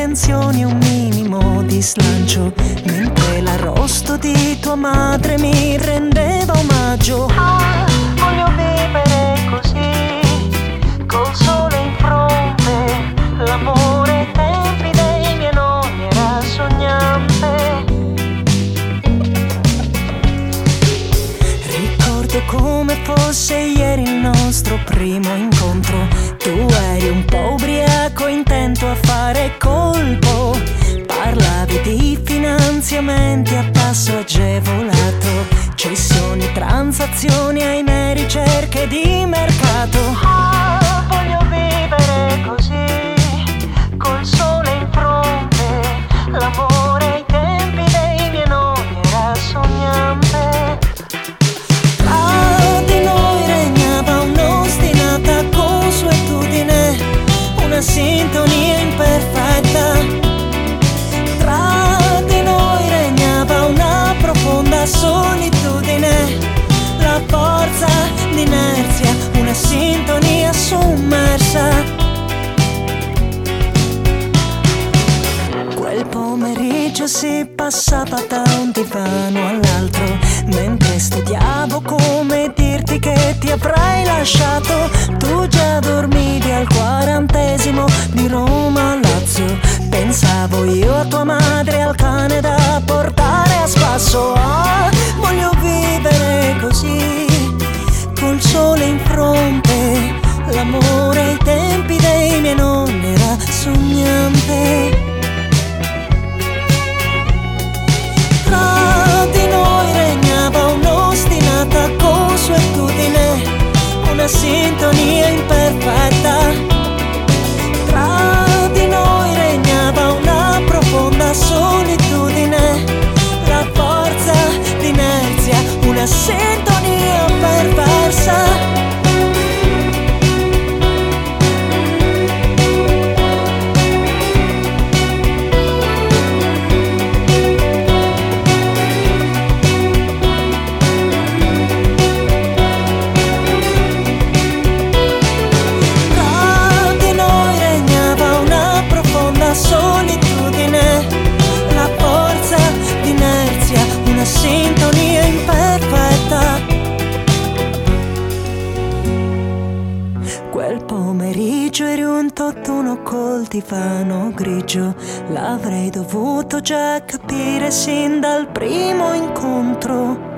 attenzioni e un minimo di slancio, mentre l'arrosto di tua madre mi rendeva omaggio. Voglio vivere così, col sole in fronte, l'amore ai tempi dei miei nonni era sognante. Ricordo come fosse ieri il nostro primo incontro. Tu eri un po' ubriaco, intento a fare colpo. Parlavi di finanziamenti a passo agevolato, cessioni, transazioni, ahimè, ricerche di mercato. Voglio vivere così, col sole in fronte, l'amore ai tempi dei miei nonni era sognante. Tra di noi regnava un'ostinata consuetudine, una sintonia imperfetta. Tra di noi regnava una profonda solitudine, la forza d'inerzia, una sintonia sommersa. Quel pomeriggio si passava da un divano all'altro, mentre studiavo come dirti che ti avrei lasciato. Tu già dormivi al 40° di Roma Lazio. Pensavo io a tua madre, al cane da portare a spasso. Voglio vivere così, col sole in fronte, l'amore ai tempi dei miei nonni era sognante. Tra di noi regnava un'ostinata consuetudine, una sintonia imperfetta. Tra di noi regnava una profonda solitudine, la forza d'inerzia, una sintonia perversa. Solitudine, la forza d'inerzia, una sintonia imperfetta. Quel pomeriggio eri un tutt'uno col divano grigio, l'avrei dovuto già capire sin dal primo incontro.